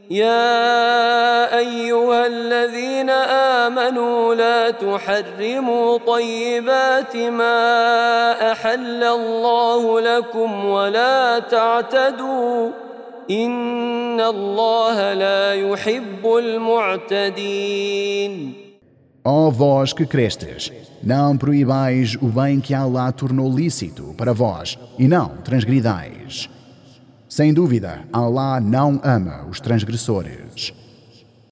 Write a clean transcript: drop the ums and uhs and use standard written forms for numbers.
يا أيها الذين آمنوا لا تحرموا طيبات ما أحل الله لكم ولا تعتدوا إن الله لا يحب المعتدين. Ó vós que crestes, não proibais o bem que Allah tornou lícito para vós, e não transgridais. Sem dúvida, Allah não ama os transgressores.